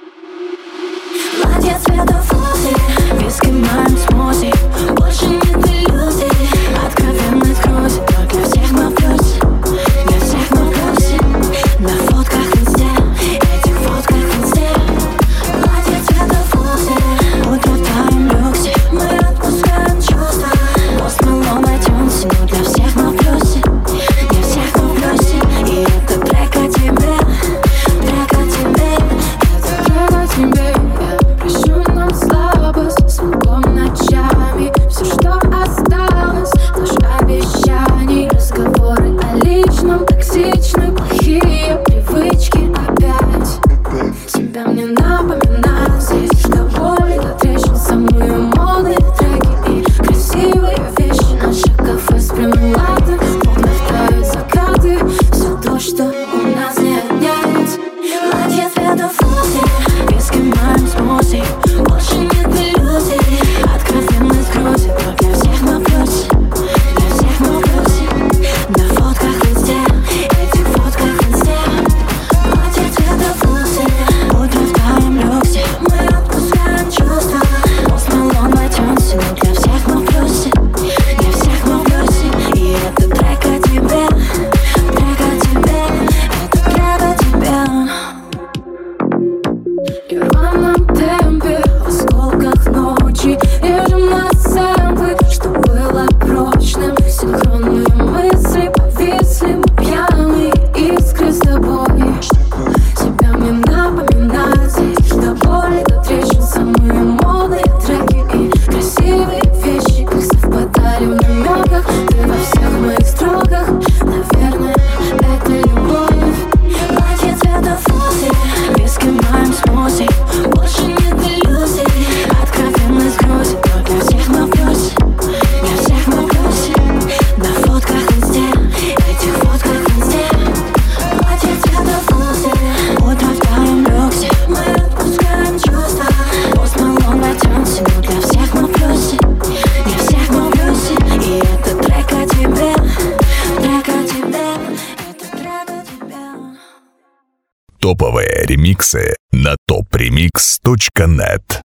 Платье цвета фузи, виски в моем смузи. Больше нет иллюзий, откровенность грузи. Но для всех мы в плюсе, для всех мы в плюсе. На фотках в инсте, этих фотках в инсте. Платье цвета фузи, утро в твоем люксе. Мы отпускаем чувства, Post Malone в iTunes. Но для всех мы в плюсе, для всех мы в плюсе. И это трек о тебе, трек о тебе. Это трек о тебе. Прощу нам слабость, звонком ночами. Все, что осталось, ложь обещаний. Разговоры о личном, токсичны, плохие привычки опять. Тебя мне напоминают здесь до боли, до трещин. Самые модные треки и красивые вещи. Наше кафе с прямым латте, в окнах тают закаты. Все то, что у нас не отнять. Платье цвета фузи, виски в моем смузи. Больше нет иллюзий, откровенность грузит. Но для всех мы в плюсе, для всех мы в плюсе. На фотках в инсте, этих фотках в инсте. Платье цвета фузи, утро в твоем люксе. Мы отпускаем чувства, Post Malone в iTunes. Но для всех мы в плюсе, для всех мы в плюсе. И это трек о тебе, трек о тебе. Это трек о тебе. И в рваном темпе, в осколках ночи режем на сэмплы, что было прочным. Синхронные мысли повисли, мы пьяные искры с тобой. Тебя мне напоминают здесь до боли, до трещин. Самые модные треки и красивые вещи, как совпадали в намеках. Ты во всех моих строках, наверное, это любовь. Платье цвета фузи, виски в моем смузи. Больше нет иллюзий, откровенность грузит. Но для всех мы в плюсе, для всех мы в плюсе. На фотках в инсте, этих фотках в инсте. Платье цвета фузи, утро в твоем люксе. Мы отпускаем чувства, Post Malone в iTunes. Но для всех мы в плюсе, для всех мы в плюсе. И это трек о тебе, трек о тебе. Это трек о тебе. Топовые ремиксы на topremix.net.